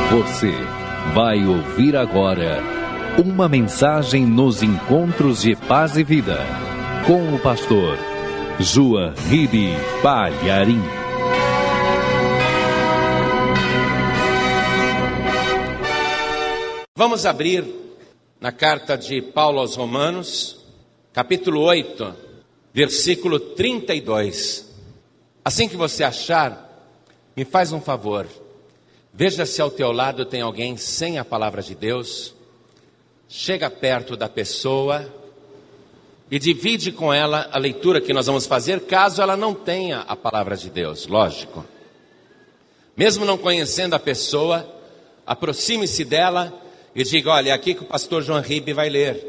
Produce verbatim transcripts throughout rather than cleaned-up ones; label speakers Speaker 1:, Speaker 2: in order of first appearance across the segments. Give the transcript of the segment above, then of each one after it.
Speaker 1: Você vai ouvir agora uma mensagem nos encontros de paz e vida com o pastor João Ribe Palharim.
Speaker 2: Vamos abrir na carta de Paulo aos Romanos, capítulo oito, versículo trinta e dois. Assim que você achar, me faz um favor. Veja se ao teu lado tem alguém sem a palavra de Deus. Chega perto da pessoa e divide com ela a leitura que nós vamos fazer, caso ela não tenha a palavra de Deus, lógico. Mesmo não conhecendo a pessoa, aproxime-se dela e diga: olha, é aqui que o pastor João Ribe vai ler.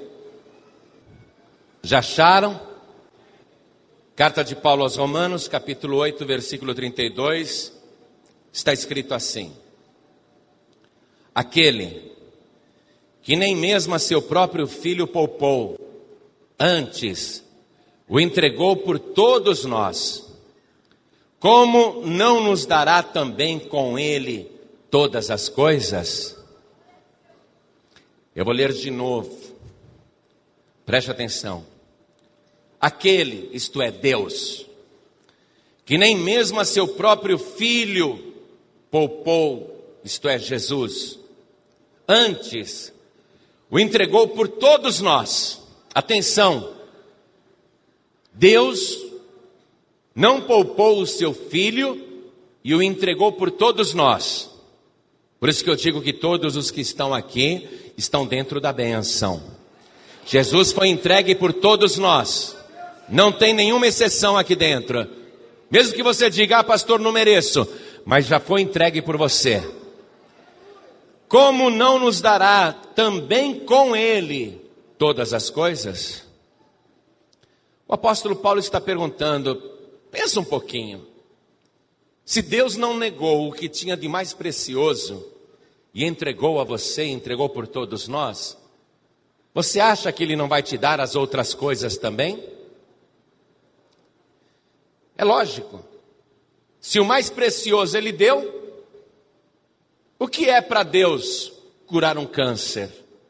Speaker 2: Já acharam? Carta de Paulo aos Romanos, capítulo oito, versículo trinta e dois, está escrito assim: aquele que nem mesmo a seu próprio filho poupou, antes o entregou por todos nós, como não nos dará também com ele todas as coisas? Eu vou ler de novo, preste atenção. Aquele, isto é, Deus, que nem mesmo a seu próprio filho poupou, isto é, Jesus, antes o entregou por todos nós. Atenção, Deus não poupou o seu filho e o entregou por todos nós. Por isso que eu digo que todos os que estão aqui estão dentro da bênção. Jesus foi entregue por todos nós. Não tem nenhuma exceção aqui dentro. Mesmo que você diga: ah, pastor, não mereço, mas já foi entregue por você. Como não nos dará também com ele todas as coisas? O apóstolo Paulo está perguntando, pensa um pouquinho. Se Deus não negou o que tinha de mais precioso e entregou a você, entregou por todos nós, você acha que ele não vai te dar as outras coisas também? É lógico. Se o mais precioso ele deu, o que é para Deus curar um câncer?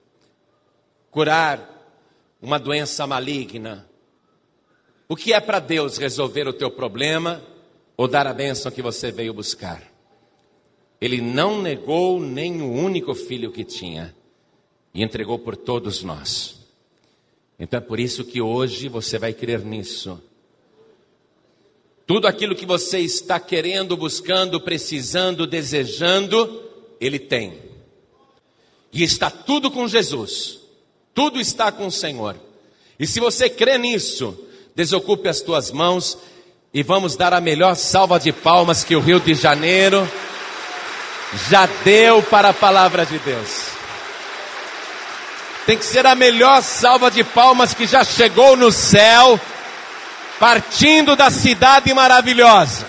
Speaker 2: Curar uma doença maligna? O que é para Deus resolver o teu problema ou dar a bênção que você veio buscar? Ele não negou nem o único filho que tinha e entregou por todos nós. Então é por isso que hoje você vai crer nisso. Tudo aquilo que você está querendo, buscando, precisando, desejando, Ele tem. E está tudo com Jesus. Tudo está com o Senhor. E se você crê nisso, desocupe as tuas mãos e vamos dar a melhor salva de palmas que o Rio de Janeiro já deu para a palavra de Deus. Tem que ser a melhor salva de palmas que já chegou no céu, partindo da cidade maravilhosa.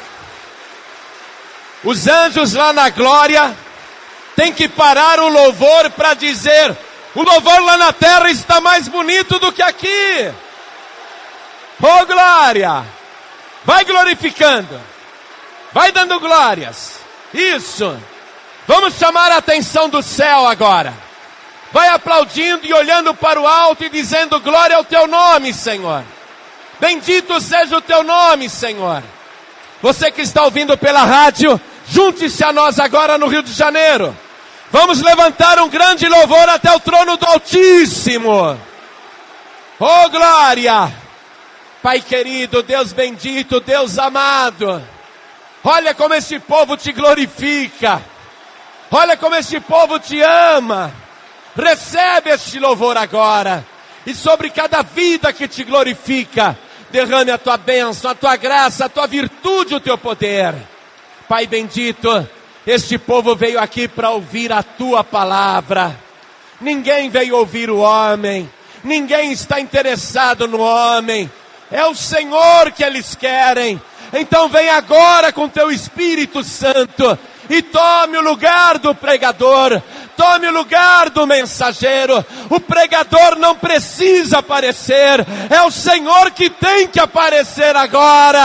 Speaker 2: Os anjos lá na glória tem que parar o louvor para dizer: o louvor lá na terra está mais bonito do que aqui. Oh glória! Vai glorificando, vai dando glórias. Isso. Vamos chamar a atenção do céu agora. Vai aplaudindo e olhando para o alto e dizendo: glória ao teu nome, Senhor. Bendito seja o teu nome, Senhor. Você que está ouvindo pela rádio, junte-se a nós agora no Rio de Janeiro. Vamos levantar um grande louvor até o trono do Altíssimo. Oh glória! Pai querido, Deus bendito, Deus amado, olha como este povo te glorifica. Olha como este povo te ama. Recebe este louvor agora. E sobre cada vida que te glorifica, derrame a tua bênção, a tua graça, a tua virtude, o teu poder. Pai bendito, este povo veio aqui para ouvir a tua palavra. Ninguém veio ouvir o homem. Ninguém está interessado no homem. É o Senhor que eles querem. Então vem agora com teu Espírito Santo e tome o lugar do pregador, tome o lugar do mensageiro. O pregador não precisa aparecer, é o Senhor que tem que aparecer agora.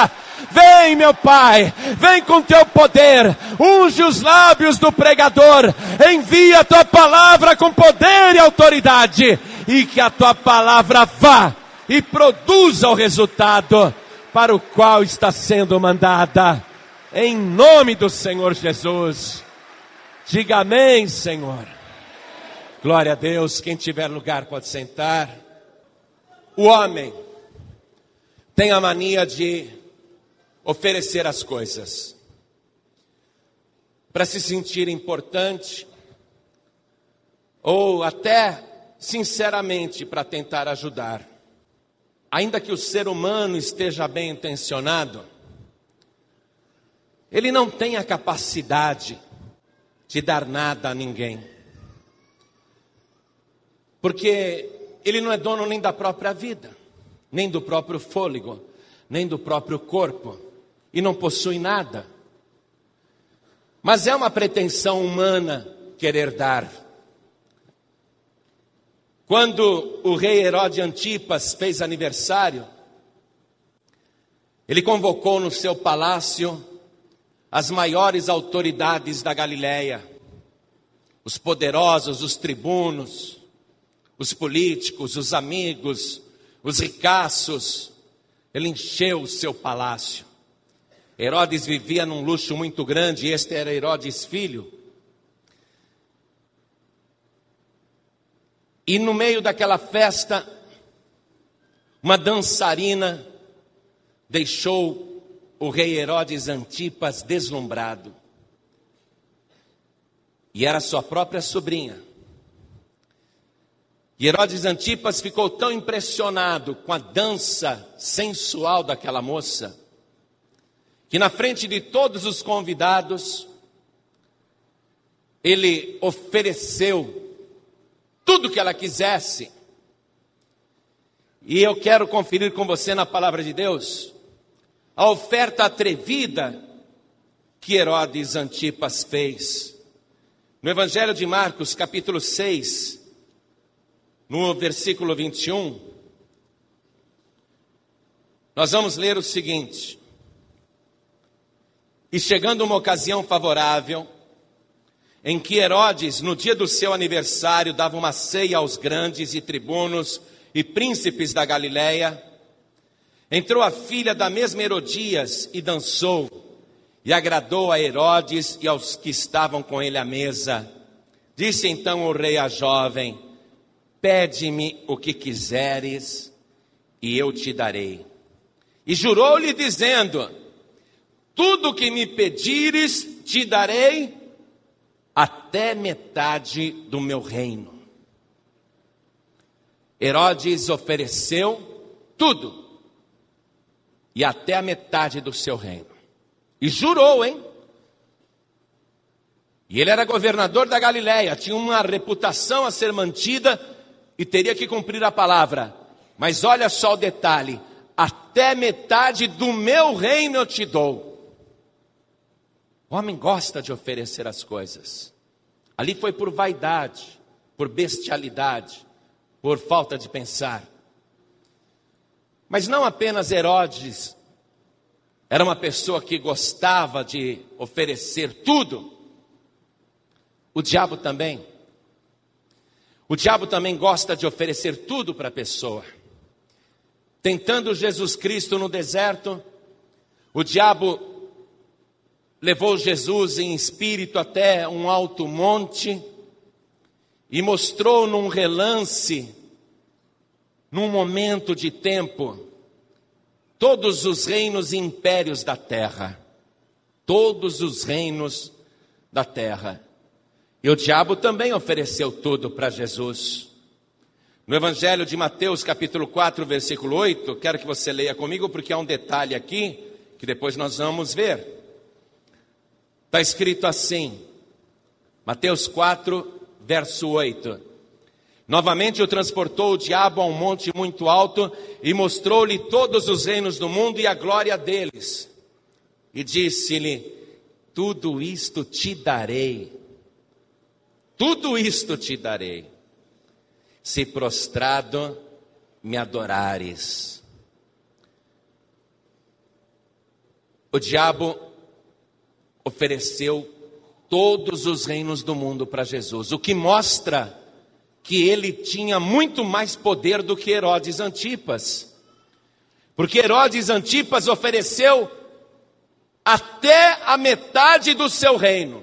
Speaker 2: Vem, meu Pai, vem com teu poder, unge os lábios do pregador, envia a tua palavra com poder e autoridade, e que a tua palavra vá e produza o resultado para o qual está sendo mandada, em nome do Senhor Jesus. Diga amém, Senhor. Glória a Deus. Quem tiver lugar pode sentar. O homem tem a mania de oferecer as coisas para se sentir importante, ou até sinceramente para tentar ajudar. Ainda que o ser humano esteja bem intencionado, ele não tem a capacidade de dar nada a ninguém, porque ele não é dono nem da própria vida, nem do próprio fôlego, nem do próprio corpo, e não possui nada. Mas é uma pretensão humana querer dar. Quando o rei Herodes Antipas fez aniversário, ele convocou no seu palácio as maiores autoridades da Galileia, os poderosos, os tribunos, os políticos, os amigos, os ricaços. Ele encheu o seu palácio. Herodes vivia num luxo muito grande, e este era Herodes filho. E no meio daquela festa, uma dançarina deixou o rei Herodes Antipas deslumbrado. E era sua própria sobrinha. E Herodes Antipas ficou tão impressionado com a dança sensual daquela moça, que na frente de todos os convidados, ele ofereceu tudo que ela quisesse. E eu quero conferir com você na palavra de Deus a oferta atrevida que Herodes Antipas fez. No Evangelho de Marcos, capítulo seis, no versículo vinte e um, nós vamos ler o seguinte: e chegando uma ocasião favorável, em que Herodes, no dia do seu aniversário, dava uma ceia aos grandes e tribunos e príncipes da Galileia, entrou a filha da mesma Herodias e dançou, e agradou a Herodes e aos que estavam com ele à mesa. Disse então o rei à jovem: pede-me o que quiseres, e eu te darei. E jurou-lhe dizendo: tudo o que me pedires te darei, até metade do meu reino. Herodes ofereceu tudo, e até a metade do seu reino. E jurou, hein? E ele era governador da Galileia, tinha uma reputação a ser mantida e teria que cumprir a palavra. Mas olha só o detalhe: até metade do meu reino eu te dou. O homem gosta de oferecer as coisas. Ali foi por vaidade, por bestialidade, por falta de pensar. Mas não apenas Herodes era uma pessoa que gostava de oferecer tudo. O diabo também. O diabo também gosta de oferecer tudo para a pessoa. Tentando Jesus Cristo no deserto, o diabo levou Jesus em espírito até um alto monte e mostrou num relance, num momento de tempo, todos os reinos e impérios da terra. Todos os reinos da terra. E o diabo também ofereceu tudo para Jesus. No Evangelho de Mateus, capítulo quatro, versículo oito, quero que você leia comigo, porque há um detalhe aqui que depois nós vamos ver. Está escrito assim, Mateus quatro, verso oito. Novamente o transportou o diabo a um monte muito alto e mostrou-lhe todos os reinos do mundo e a glória deles. E disse-lhe: tudo isto te darei, tudo isto te darei, se prostrado me adorares. o diabo ofereceu todos os reinos do mundo para Jesus, o que mostra que ele tinha muito mais poder do que Herodes Antipas. Porque Herodes Antipas ofereceu até a metade do seu reino.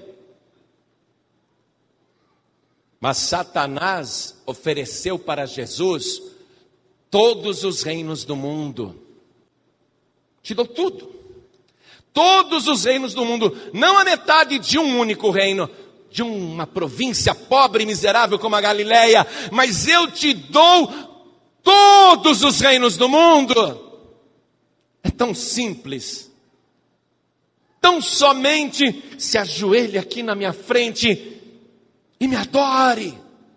Speaker 2: Mas Satanás ofereceu para Jesus todos os reinos do mundo. Te dou tudo. Todos os reinos do mundo, não a metade de um único reino, de uma província pobre e miserável como a Galileia, mas eu te dou todos os reinos do mundo. É tão simples. Tão somente se ajoelhe aqui na minha frente e me adore.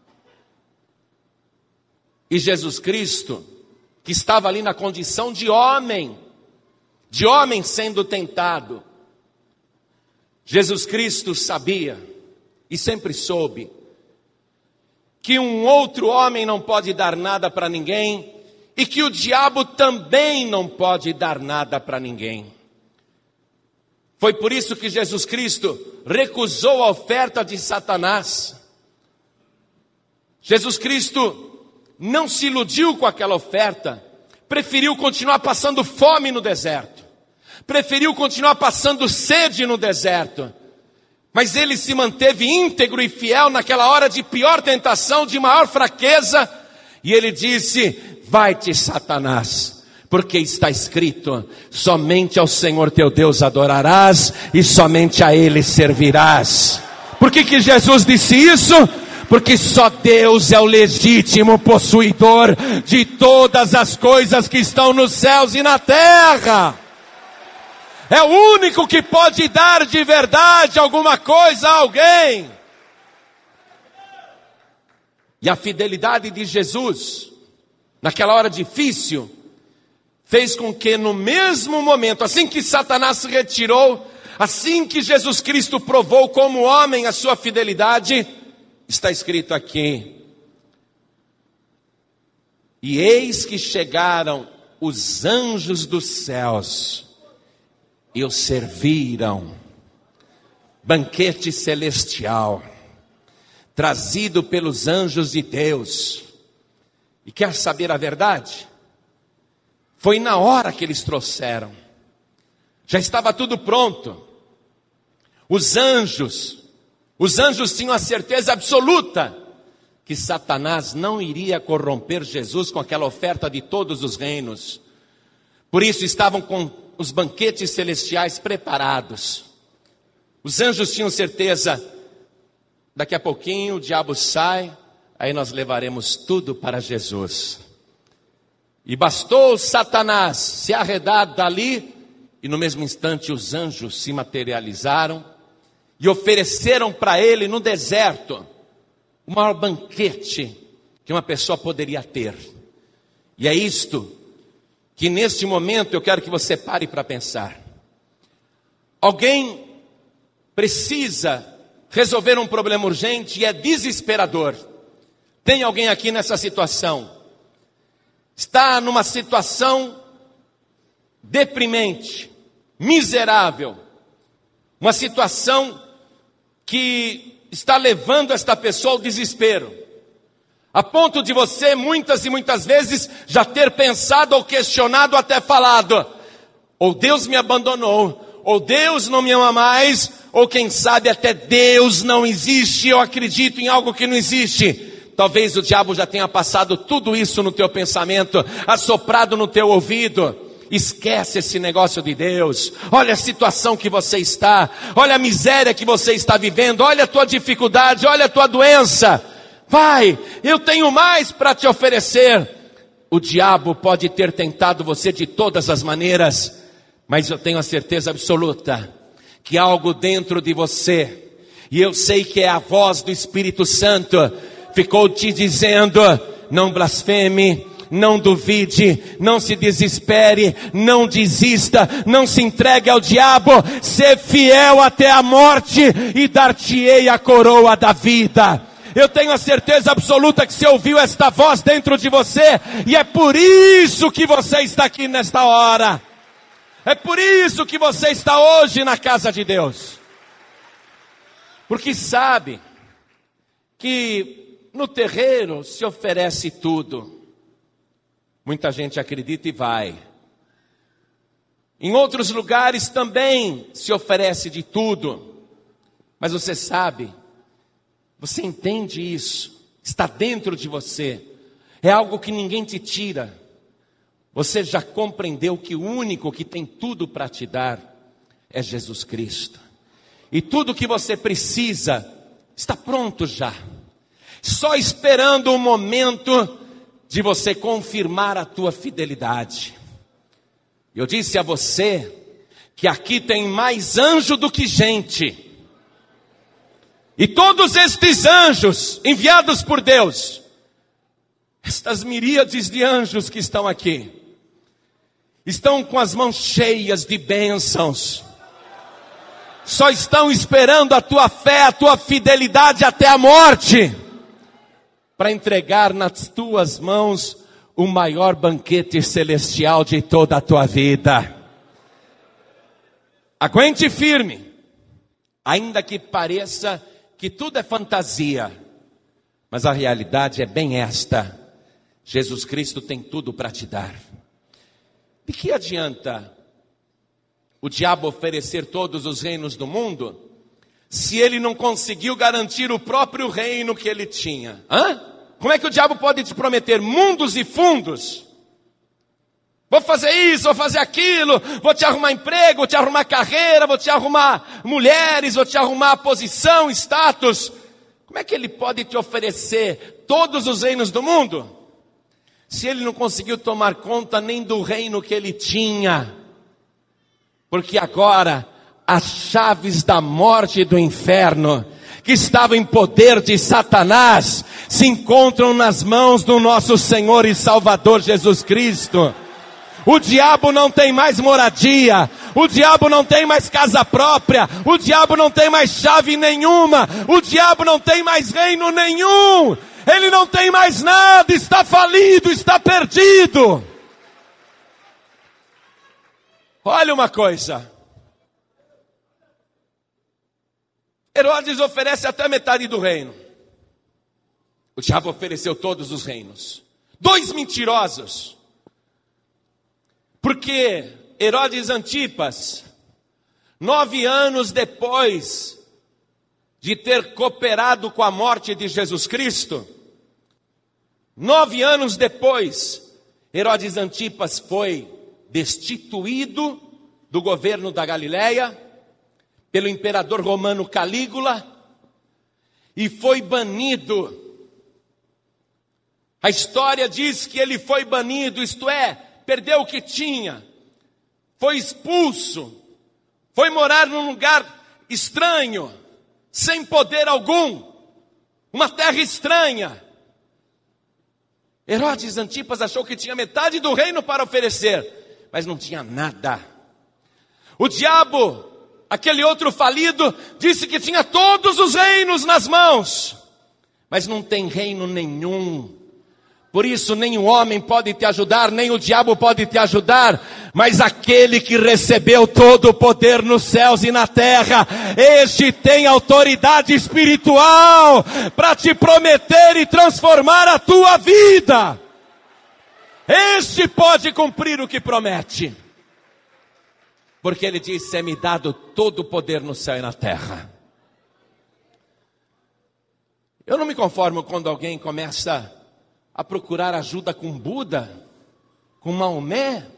Speaker 2: E Jesus Cristo, que estava ali na condição de homem, de homem sendo tentado, Jesus Cristo sabia e sempre soube que um outro homem não pode dar nada para ninguém e que o diabo também não pode dar nada para ninguém. Foi por isso que Jesus Cristo recusou a oferta de Satanás. Jesus Cristo não se iludiu com aquela oferta, preferiu continuar passando fome no deserto, preferiu continuar passando sede no deserto, mas ele se manteve íntegro e fiel naquela hora de pior tentação, de maior fraqueza, e ele disse: vai-te, Satanás, porque está escrito, somente ao Senhor teu Deus adorarás e somente a Ele servirás. Por que que Jesus disse isso? Porque só Deus é o legítimo possuidor de todas as coisas que estão nos céus e na terra. É o único que pode dar de verdade alguma coisa a alguém. E a fidelidade de Jesus, naquela hora difícil, fez com que no mesmo momento, assim que Satanás se retirou, assim que Jesus Cristo provou como homem a sua fidelidade, está escrito aqui: e eis que chegaram os anjos dos céus e o serviram. Banquete celestial, trazido pelos anjos de Deus. E quer saber a verdade? Foi na hora que eles trouxeram. Já estava tudo pronto. Os anjos, os anjos tinham a certeza absoluta que Satanás não iria corromper Jesus com aquela oferta de todos os reinos. Por isso estavam com os banquetes celestiais preparados. Os anjos tinham certeza: daqui a pouquinho o diabo sai, aí nós levaremos tudo para Jesus. E bastou Satanás se arredar dali, e no mesmo instante os anjos se materializaram e ofereceram para ele no deserto o maior banquete que uma pessoa poderia ter. E é isto que neste momento eu quero que você pare para pensar. Alguém precisa resolver um problema urgente e é desesperador. Tem alguém aqui nessa situação? Está numa situação deprimente, miserável, uma situação que está levando esta pessoa ao desespero, a ponto de você muitas e muitas vezes já ter pensado ou questionado, até falado: ou Deus me abandonou, ou Deus não me ama mais, ou quem sabe até Deus não existe, eu acredito em algo que não existe. Talvez o diabo já tenha passado tudo isso no teu pensamento, assoprado no teu ouvido. Esquece esse negócio de Deus. Olha a situação que você está, olha a miséria que você está vivendo, olha a tua dificuldade, olha a tua doença. Vai, eu tenho mais para te oferecer. O diabo pode ter tentado você de todas as maneiras, mas eu tenho a certeza absoluta que algo dentro de você, e eu sei que é a voz do Espírito Santo, ficou te dizendo: não blasfeme, não duvide, não se desespere, não desista, não se entregue ao diabo, ser fiel até a morte e dar-te-ei a coroa da vida. Eu tenho a certeza absoluta que você ouviu esta voz dentro de você, e é por isso que você está aqui nesta hora. É por isso que você está hoje na casa de Deus. Porque sabe que no terreiro se oferece tudo. Muita gente acredita e vai. Em outros lugares também se oferece de tudo. Mas você sabe, você entende isso, está dentro de você. É algo que ninguém te tira. Você já compreendeu que o único que tem tudo para te dar é Jesus Cristo. E tudo que você precisa está pronto já. Só esperando o momento de você confirmar a tua fidelidade. Eu disse a você que aqui tem mais anjo do que gente. E todos estes anjos enviados por Deus, estas miríades de anjos que estão aqui, estão com as mãos cheias de bênçãos. Só estão esperando a tua fé, a tua fidelidade até a morte, para entregar nas tuas mãos o maior banquete celestial de toda a tua vida. Aguente firme, ainda que pareça que tudo é fantasia, mas a realidade é bem esta: Jesus Cristo tem tudo para te dar. De que adianta o diabo oferecer todos os reinos do mundo, se ele não conseguiu garantir o próprio reino que ele tinha? Hã? Como é que o diabo pode te prometer mundos e fundos? Vou fazer isso, vou fazer aquilo, vou te arrumar emprego, vou te arrumar carreira, vou te arrumar mulheres, vou te arrumar posição, status. Como é que ele pode te oferecer todos os reinos do mundo, se ele não conseguiu tomar conta nem do reino que ele tinha? Porque agora as chaves da morte e do inferno, que estavam em poder de Satanás, se encontram nas mãos do nosso Senhor e Salvador Jesus Cristo. O diabo não tem mais moradia, o diabo não tem mais casa própria, o diabo não tem mais chave nenhuma, o diabo não tem mais reino nenhum, ele não tem mais nada, está falido, está perdido. Olha uma coisa, Herodes oferece até metade do reino. O diabo ofereceu todos os reinos. Dois mentirosos. Porque Herodes Antipas, nove anos depois de ter cooperado com a morte de Jesus Cristo, nove anos depois, Herodes Antipas foi destituído do governo da Galileia pelo imperador romano Calígula e foi banido. A história diz que ele foi banido, isto é, perdeu o que tinha, foi expulso, foi morar num lugar estranho, sem poder algum, uma terra estranha. Herodes Antipas achou que tinha metade do reino para oferecer, mas não tinha nada. O diabo, aquele outro falido, disse que tinha todos os reinos nas mãos, mas não tem reino nenhum. Por isso nem o homem pode te ajudar, nem o diabo pode te ajudar, mas aquele que recebeu todo o poder nos céus e na terra, este tem autoridade espiritual para te prometer e transformar a tua vida. Este pode cumprir o que promete, porque ele disse: é-me dado todo o poder no céu e na terra. Eu não me conformo quando alguém começa a procurar ajuda com Buda, com Maomé,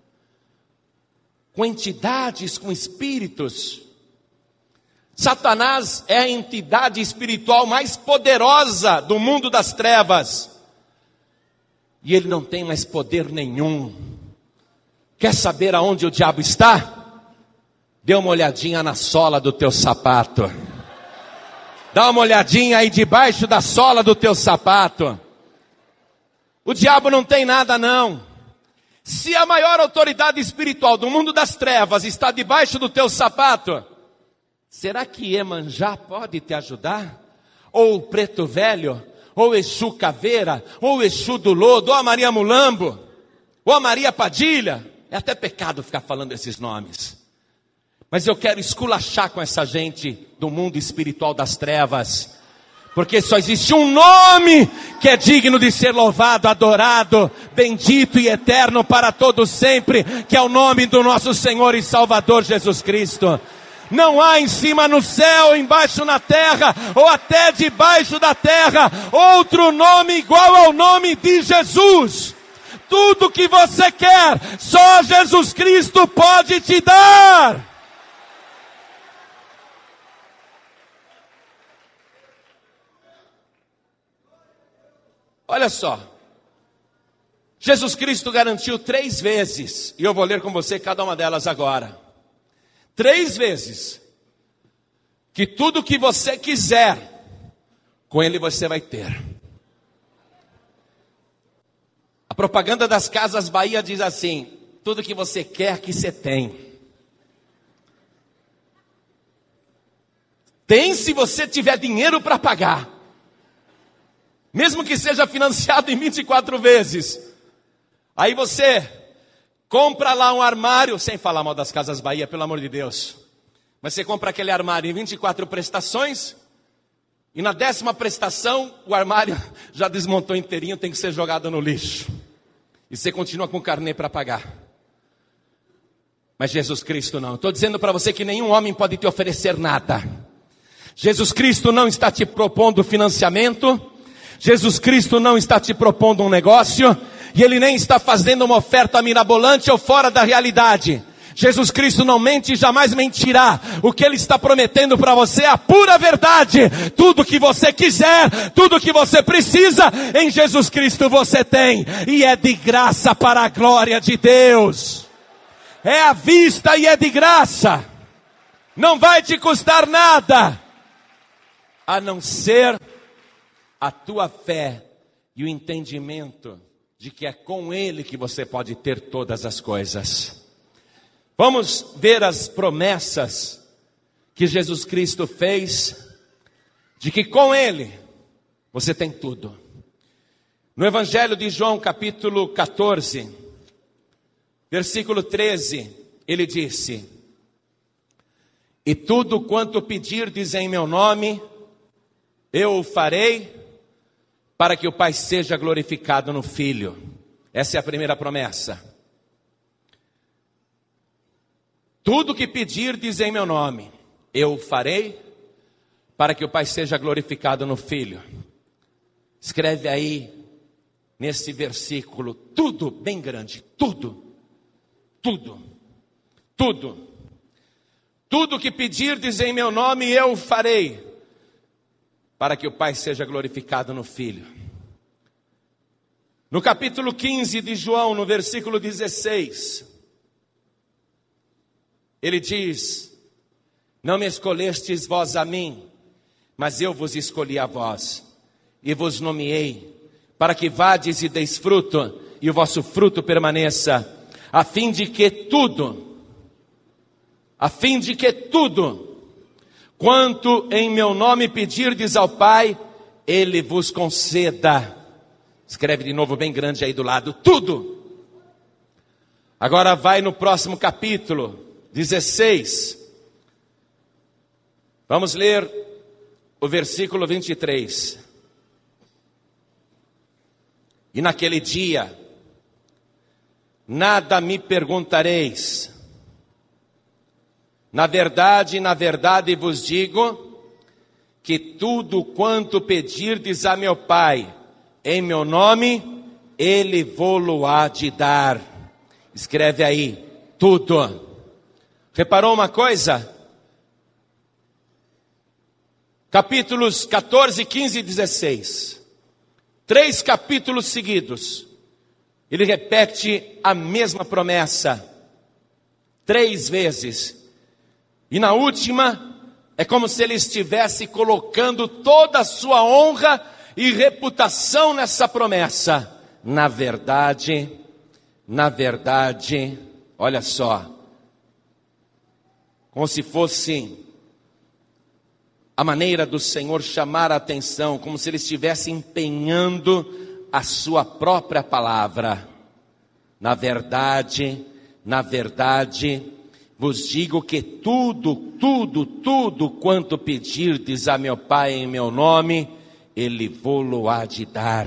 Speaker 2: com entidades, com espíritos. Satanás é a entidade espiritual mais poderosa do mundo das trevas, e ele não tem mais poder nenhum. Quer saber aonde o diabo está? Dê uma olhadinha na sola do teu sapato. Dá uma olhadinha aí debaixo da sola do teu sapato. O diabo não tem nada não. Se a maior autoridade espiritual do mundo das trevas está debaixo do teu sapato, será que Iemanjá pode te ajudar? Ou o Preto Velho? Ou Exu Caveira? Ou Exu do Lodo? Ou a Maria Mulambo? Ou a Maria Padilha? É até pecado ficar falando esses nomes. Mas eu quero esculachar com essa gente do mundo espiritual das trevas. Porque só existe um nome que é digno de ser louvado, adorado, bendito e eterno para todos sempre, que é o nome do nosso Senhor e Salvador Jesus Cristo. Não há em cima no céu, embaixo na terra, ou até debaixo da terra, outro nome igual ao nome de Jesus. Tudo que você quer, só Jesus Cristo pode te dar. Olha só, Jesus Cristo garantiu três vezes, e eu vou ler com você cada uma delas agora. Três vezes, que tudo que você quiser, com Ele você vai ter. A propaganda das Casas Bahia diz assim: tudo que você quer que você tem. Tem se você tiver dinheiro para pagar. Mesmo que seja financiado em vinte e quatro vezes. Aí você compra lá um armário, sem falar mal das Casas Bahia, pelo amor de Deus. Mas você compra aquele armário em vinte e quatro prestações, e na décima prestação, o armário já desmontou inteirinho, tem que ser jogado no lixo. E você continua com o carnê para pagar. Mas Jesus Cristo não. Estou dizendo para você que nenhum homem pode te oferecer nada. Jesus Cristo não está te propondo financiamento. Jesus Cristo não está te propondo um negócio, e Ele nem está fazendo uma oferta mirabolante ou fora da realidade. Jesus Cristo não mente e jamais mentirá. O que Ele está prometendo para você é a pura verdade. Tudo que você quiser, tudo que você precisa, em Jesus Cristo você tem. E é de graça para a glória de Deus. É à vista e é de graça. Não vai te custar nada, a não ser a tua fé e o entendimento de que é com Ele que você pode ter todas as coisas. Vamos ver as promessas que Jesus Cristo fez, de que com Ele você tem tudo. No Evangelho de João, capítulo catorze, versículo treze, Ele disse: e tudo quanto pedirdes em meu nome, eu o farei, para que o Pai seja glorificado no Filho. Essa é a primeira promessa. Tudo que pedirdes em meu nome, eu farei, para que o Pai seja glorificado no Filho. Escreve aí, nesse versículo, tudo bem grande, tudo, tudo, tudo. Tudo que pedirdes em meu nome, eu farei, para que o Pai seja glorificado no Filho. No capítulo quinze de João, no versículo dezesseis, ele diz: não me escolhestes vós a mim, mas eu vos escolhi a vós, e vos nomeei, para que vades e deis fruto, e o vosso fruto permaneça, a fim de que tudo, a fim de que tudo, quanto em meu nome pedirdes ao Pai, Ele vos conceda. Escreve de novo bem grande aí do lado, tudo. Agora vai no próximo capítulo, dezesseis. Vamos ler o versículo vinte e três. E naquele dia, nada me perguntareis. Na verdade, na verdade vos digo, que tudo quanto pedirdes a meu Pai, em meu nome, Ele vô-lo-á de dar. Escreve aí, tudo. Reparou uma coisa? Capítulos catorze, quinze e dezesseis. Três capítulos seguidos. Ele repete a mesma promessa. Três vezes. E na última, é como se ele estivesse colocando toda a sua honra e reputação nessa promessa. Na verdade, na verdade, olha só, como se fosse a maneira do Senhor chamar a atenção, como se ele estivesse empenhando a sua própria palavra. Na verdade, Na verdade, vos digo que tudo, tudo, tudo quanto pedirdes a meu Pai em meu nome, Ele vô-lo há de dar.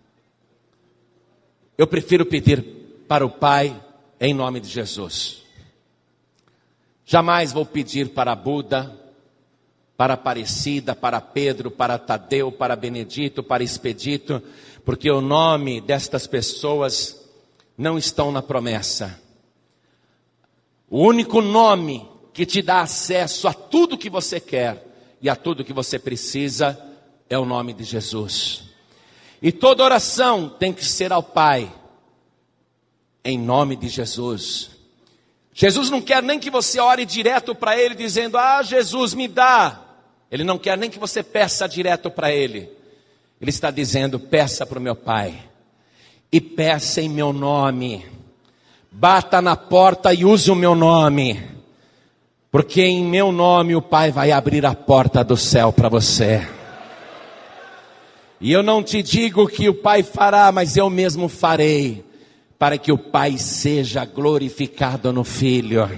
Speaker 2: Eu prefiro pedir para o Pai em nome de Jesus. Jamais vou pedir para Buda, para Aparecida, para Pedro, para Tadeu, para Benedito, para Expedito, porque o nome destas pessoas não estão na promessa. O único nome que te dá acesso a tudo que você quer e a tudo que você precisa é o nome de Jesus. E toda oração tem que ser ao Pai, em nome de Jesus. Jesus não quer nem que você ore direto para Ele, dizendo, ah, Jesus, me dá. Ele não quer nem que você peça direto para Ele. Ele está dizendo, peça para o meu Pai. E peça em meu nome. Bata na porta e use o meu nome. Porque em meu nome o Pai vai abrir a porta do céu para você. E eu não te digo que o Pai fará, mas eu mesmo farei. Para que o Pai seja glorificado no Filho.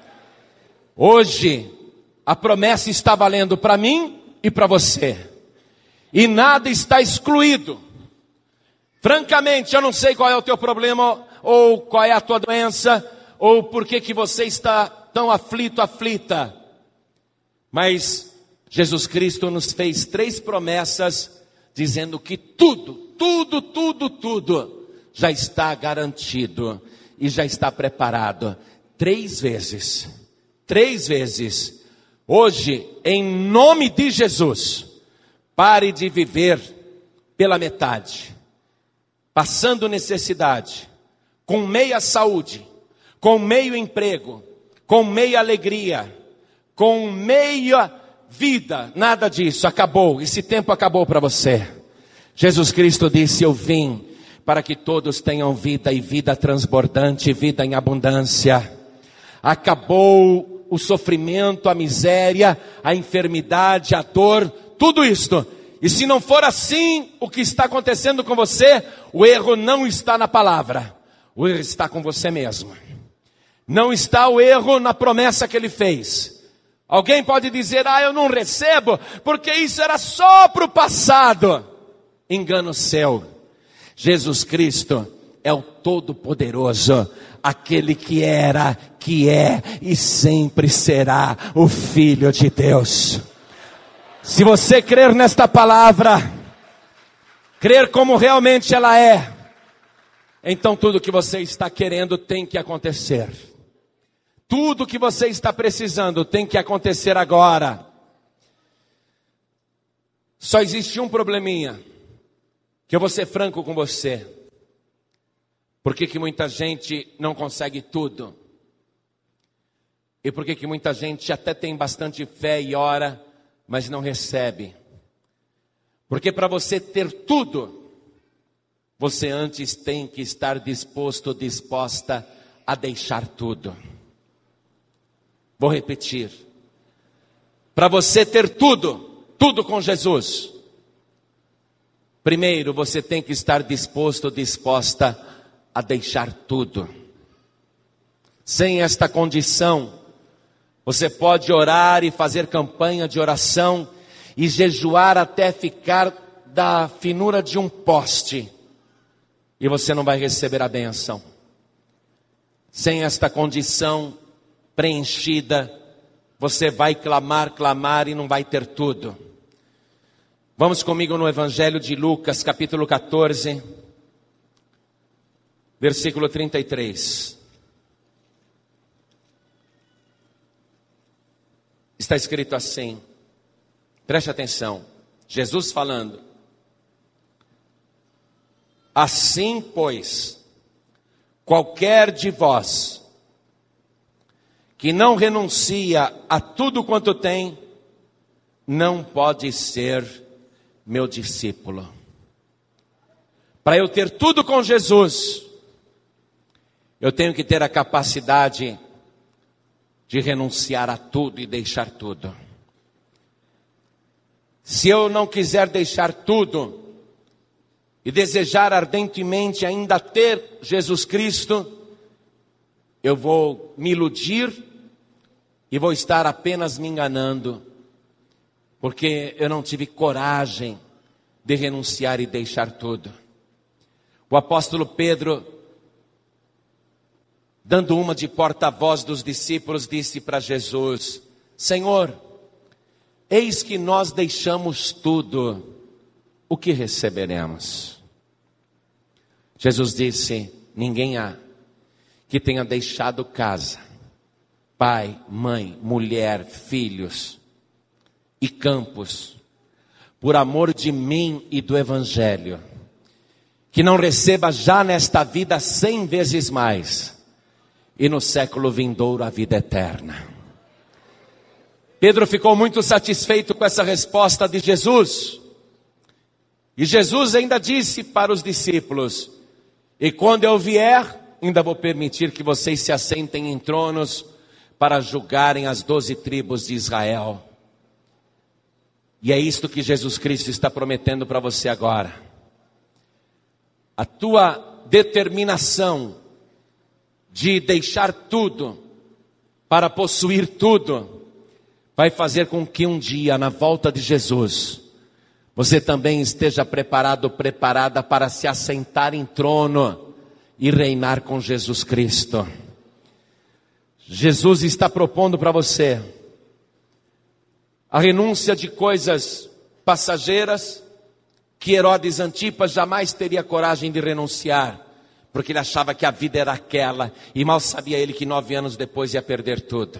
Speaker 2: Hoje, a promessa está valendo para mim e para você. E nada está excluído. Francamente, eu não sei qual é o teu problema, ou qual é a tua doença, ou por que que você está tão aflito, aflita. Mas Jesus Cristo nos fez três promessas, dizendo que tudo, tudo, tudo, tudo já está garantido e já está preparado. Três vezes, três vezes. Hoje, em nome de Jesus, pare de viver pela metade, passando necessidade, com meia saúde, com meio emprego, com meia alegria, com meia vida. Nada disso, acabou, esse tempo acabou para você. Jesus Cristo disse, eu vim para que todos tenham vida e vida transbordante, vida em abundância. Acabou o sofrimento, a miséria, a enfermidade, a dor, tudo isto. E se não for assim, o que está acontecendo com você, o erro não está na palavra, o erro está com você mesmo. Não está o erro na promessa que Ele fez. Alguém pode dizer, ah, eu não recebo, porque isso era só para o passado. Engano seu. Jesus Cristo é o Todo-Poderoso, aquele que era, que é e sempre será o Filho de Deus. Se você crer nesta palavra, crer como realmente ela é, então tudo que você está querendo tem que acontecer. Tudo que você está precisando tem que acontecer agora. Só existe um probleminha, que eu vou ser franco com você. Por que que muita gente não consegue tudo? E por que que muita gente até tem bastante fé e ora, mas não recebe? Porque para você ter tudo, você antes tem que estar disposto, disposta a deixar tudo. Vou repetir. Para você ter tudo, tudo com Jesus, primeiro você tem que estar disposto, disposta a deixar tudo. Sem esta condição, você pode orar e fazer campanha de oração e jejuar até ficar da finura de um poste, e você não vai receber a bênção. Sem esta condição preenchida, você vai clamar, clamar e não vai ter tudo. Vamos comigo no Evangelho de Lucas, capítulo quatorze, versículo trinta e três. Está escrito assim, preste atenção, Jesus falando. Assim, pois, qualquer de vós que não renuncia a tudo quanto tem, não pode ser meu discípulo. Para eu ter tudo com Jesus, eu tenho que ter a capacidade de renunciar a tudo e deixar tudo. Se eu não quiser deixar tudo e desejar ardentemente ainda ter Jesus Cristo, eu vou me iludir e vou estar apenas me enganando, porque eu não tive coragem de renunciar e deixar tudo. O apóstolo Pedro, dando uma de porta-voz dos discípulos, disse para Jesus: Senhor, eis que nós deixamos tudo, o que receberemos? Jesus disse: ninguém há que tenha deixado casa, pai, mãe, mulher, filhos e campos, por amor de mim e do Evangelho, que não receba já nesta vida cem vezes mais, e no século vindouro a vida eterna. Pedro ficou muito satisfeito com essa resposta de Jesus. E Jesus ainda disse para os discípulos: e quando eu vier, ainda vou permitir que vocês se assentem em tronos para julgarem as doze tribos de Israel. E é isto que Jesus Cristo está prometendo para você agora. A tua determinação de deixar tudo para possuir tudo vai fazer com que um dia, na volta de Jesus, você também esteja preparado, preparada para se assentar em trono e reinar com Jesus Cristo. Jesus está propondo para você a renúncia de coisas passageiras que Herodes Antipas jamais teria coragem de renunciar, porque ele achava que a vida era aquela, e mal sabia ele que nove anos depois ia perder tudo.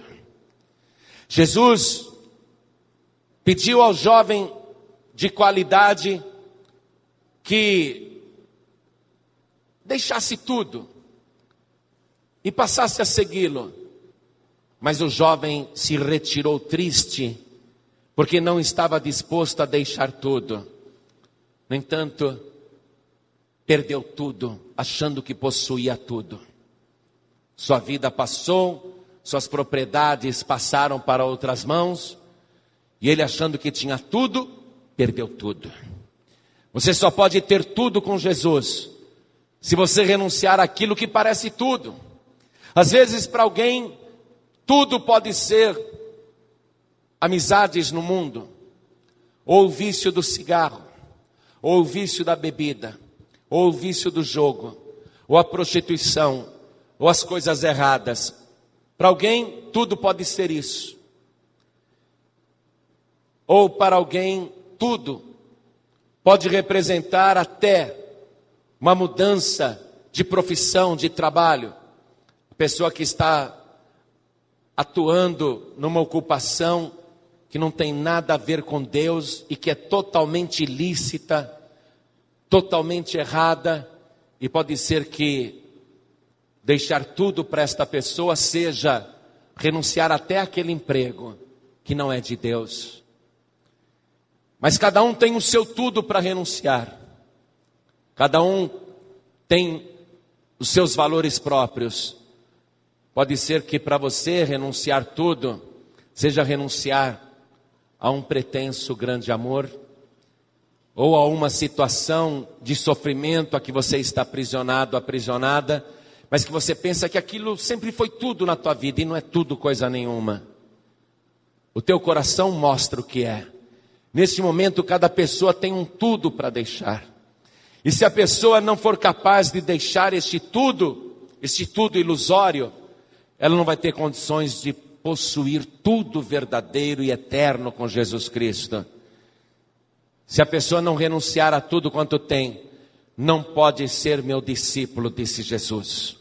Speaker 2: Jesus pediu ao jovem de qualidade que deixasse tudo e passasse a segui-lo, mas o jovem se retirou triste, porque não estava disposto a deixar tudo. No entanto, perdeu tudo, achando que possuía tudo. Sua vida passou, suas propriedades passaram para outras mãos, e ele, achando que tinha tudo, perdeu tudo. Você só pode ter tudo com Jesus se você renunciar àquilo que parece tudo. Às vezes, para alguém, tudo pode ser amizades no mundo, ou o vício do cigarro, ou o vício da bebida, ou o vício do jogo, ou a prostituição, ou as coisas erradas. Para alguém, tudo pode ser isso. Ou para alguém, tudo pode representar até uma mudança de profissão, de trabalho. A pessoa que está atuando numa ocupação que não tem nada a ver com Deus e que é totalmente ilícita, totalmente errada, e pode ser que deixar tudo para esta pessoa seja renunciar até aquele emprego que não é de Deus. Mas cada um tem o seu tudo para renunciar. Cada um tem os seus valores próprios. Pode ser que para você renunciar tudo seja renunciar a um pretenso grande amor, ou a uma situação de sofrimento a que você está aprisionado, aprisionada, mas que você pensa que aquilo sempre foi tudo na tua vida, e não é tudo coisa nenhuma. O teu coração mostra o que é. Neste momento, cada pessoa tem um tudo para deixar. E se a pessoa não for capaz de deixar este tudo, este tudo ilusório, ela não vai ter condições de possuir tudo verdadeiro e eterno com Jesus Cristo. Se a pessoa não renunciar a tudo quanto tem, não pode ser meu discípulo, disse Jesus.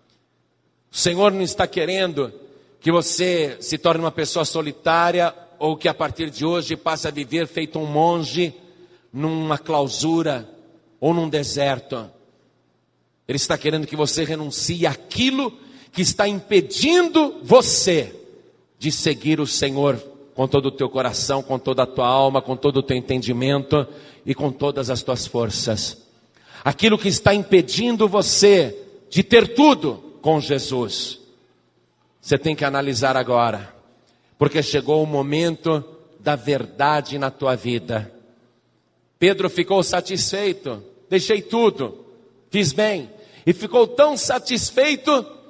Speaker 2: O Senhor não está querendo que você se torne uma pessoa solitária, ou que a partir de hoje passe a viver feito um monge numa clausura ou num deserto. Ele está querendo que você renuncie àquilo que está impedindo você de seguir o Senhor com todo o teu coração, com toda a tua alma, com todo o teu entendimento e com todas as tuas forças. Aquilo que está impedindo você de ter tudo com Jesus. Você tem que analisar agora, porque chegou o momento da verdade na tua vida. Pedro ficou satisfeito, deixei tudo, fiz bem, e ficou tão satisfeito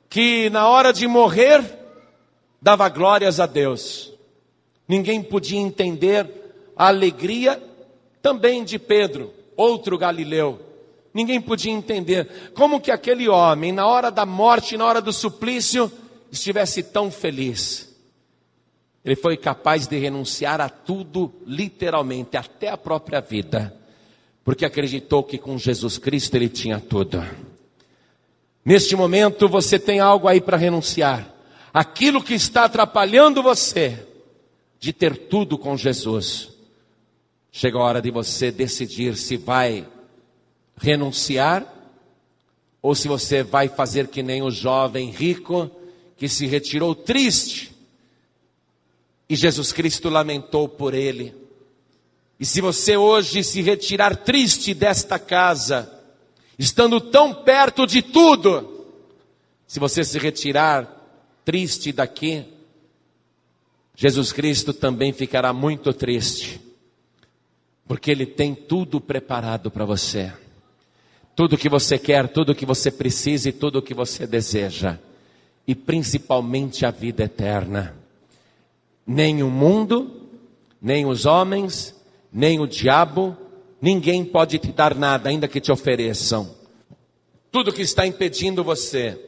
Speaker 2: que na hora de morrer, dava glórias a Deus. Ninguém podia entender a alegria também de Pedro, outro galileu. Ninguém podia entender como que aquele homem, na hora da morte, na hora do suplício, estivesse tão feliz. Ele foi capaz de renunciar a tudo, literalmente, até a própria vida, porque acreditou que com Jesus Cristo ele tinha tudo. Neste momento você tem algo aí para renunciar. Aquilo que está atrapalhando você de ter tudo com Jesus. Chega a hora de você decidir se vai renunciar ou se você vai fazer que nem o jovem rico que se retirou triste e Jesus Cristo lamentou por ele. E se você hoje se retirar triste desta casa, estando tão perto de tudo, se você se retirar triste daqui, Jesus Cristo também ficará muito triste, porque Ele tem tudo preparado para você. Tudo que você quer, tudo que você precisa e tudo que você deseja. E principalmente a vida eterna. Nem o mundo, nem os homens, nem o diabo, ninguém pode te dar nada, ainda que te ofereçam. Tudo que está impedindo você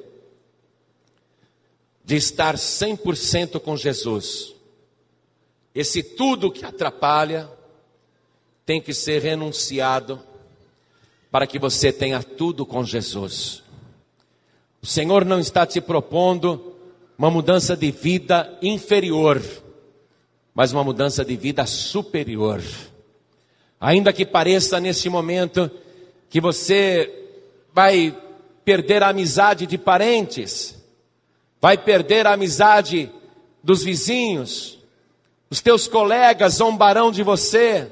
Speaker 2: de estar cem por cento com Jesus, esse tudo que atrapalha, tem que ser renunciado, para que você tenha tudo com Jesus. O Senhor não está te propondo uma mudança de vida inferior, mas uma mudança de vida superior. Ainda que pareça nesse momento que você vai perder a amizade de parentes, vai perder a amizade dos vizinhos, os teus colegas zombarão de você.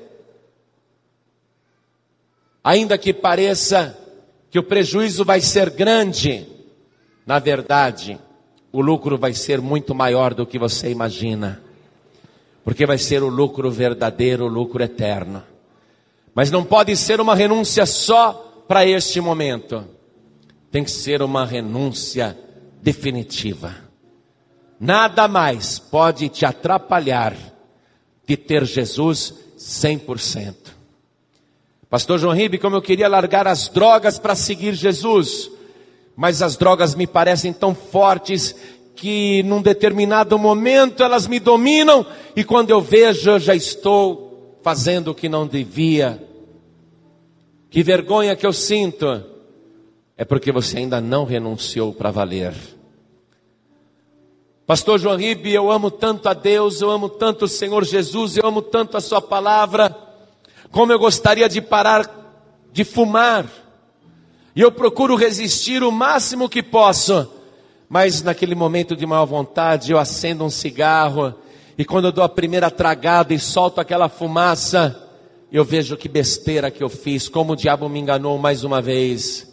Speaker 2: Ainda que pareça que o prejuízo vai ser grande, na verdade, o lucro vai ser muito maior do que você imagina. Porque vai ser o lucro verdadeiro, o lucro eterno. Mas não pode ser uma renúncia só para este momento. Tem que ser uma renúncia definitiva. Nada mais pode te atrapalhar de ter Jesus cem por cento. Pastor João Ribe, como eu queria largar as drogas para seguir Jesus, mas as drogas me parecem tão fortes que num determinado momento elas me dominam e quando eu vejo eu já estou fazendo o que não devia. Que vergonha que eu sinto. É porque você ainda não renunciou para valer. Pastor João Ribe, eu amo tanto a Deus, eu amo tanto o Senhor Jesus, eu amo tanto a sua palavra, como eu gostaria de parar de fumar, e eu procuro resistir o máximo que posso, mas naquele momento de maior vontade, eu acendo um cigarro, e quando eu dou a primeira tragada e solto aquela fumaça, eu vejo que besteira que eu fiz, como o diabo me enganou mais uma vez.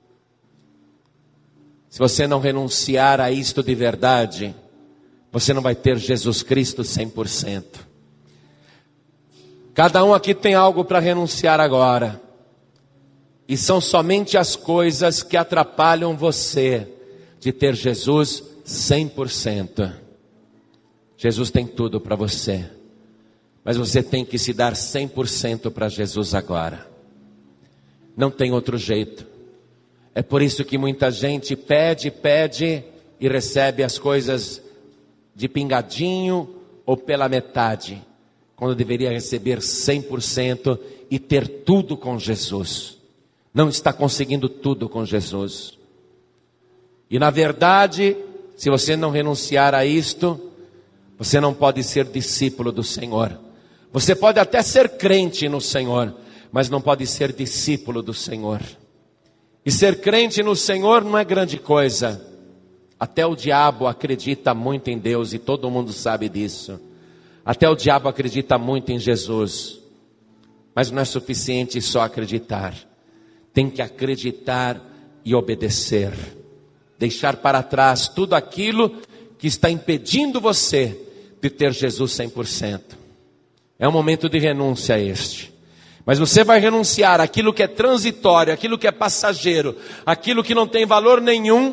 Speaker 2: Se você não renunciar a isto de verdade, você não vai ter Jesus Cristo cem por cento. Cada um aqui tem algo para renunciar agora. E são somente as coisas que atrapalham você de ter Jesus cem por cento. Jesus tem tudo para você. Mas você tem que se dar cem por cento para Jesus agora. Não tem outro jeito. É por isso que muita gente pede, pede e recebe as coisas de pingadinho ou pela metade, quando deveria receber cem por cento e ter tudo com Jesus. Não está conseguindo tudo com Jesus. E na verdade, se você não renunciar a isto, você não pode ser discípulo do Senhor. Você pode até ser crente no Senhor, mas não pode ser discípulo do Senhor. E ser crente no Senhor não é grande coisa. Até o diabo acredita muito em Deus e todo mundo sabe disso. Até o diabo acredita muito em Jesus. Mas não é suficiente só acreditar. Tem que acreditar e obedecer. Deixar para trás tudo aquilo que está impedindo você de ter Jesus cem por cento. É um momento de renúncia este. Mas você vai renunciar àquilo que é transitório, aquilo que é passageiro, aquilo que não tem valor nenhum,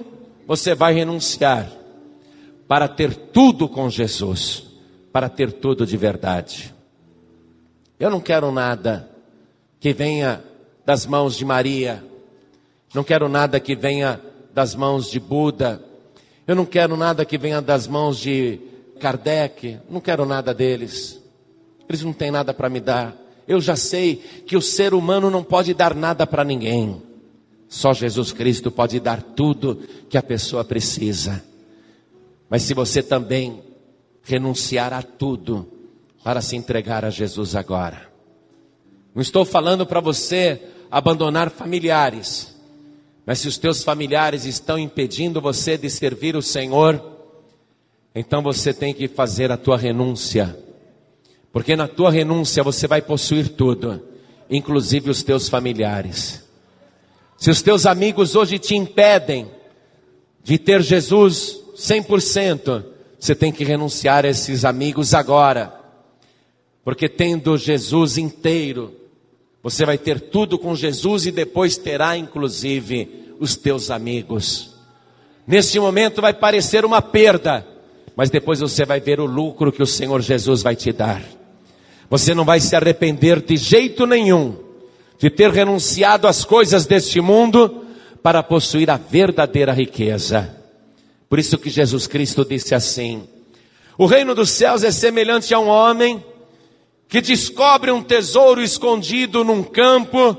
Speaker 2: você vai renunciar para ter tudo com Jesus, para ter tudo de verdade. Eu não quero nada que venha das mãos de Maria, não quero nada que venha das mãos de Buda, eu não quero nada que venha das mãos de Kardec, não quero nada deles, eles não têm nada para me dar. Eu já sei que o ser humano não pode dar nada para ninguém, só Jesus Cristo pode dar tudo que a pessoa precisa. Mas se você também renunciar a tudo para se entregar a Jesus agora, não estou falando para você abandonar familiares, mas se os teus familiares estão impedindo você de servir o Senhor, então você tem que fazer a tua renúncia, porque na tua renúncia você vai possuir tudo, inclusive os teus familiares. Se os teus amigos hoje te impedem de ter Jesus cem por cento, você tem que renunciar a esses amigos agora, porque tendo Jesus inteiro, você vai ter tudo com Jesus e depois terá inclusive os teus amigos. Neste momento vai parecer uma perda, mas depois você vai ver o lucro que o Senhor Jesus vai te dar. Você não vai se arrepender de jeito nenhum de ter renunciado às coisas deste mundo para possuir a verdadeira riqueza. Por isso que Jesus Cristo disse assim: o reino dos céus é semelhante a um homem que descobre um tesouro escondido num campo.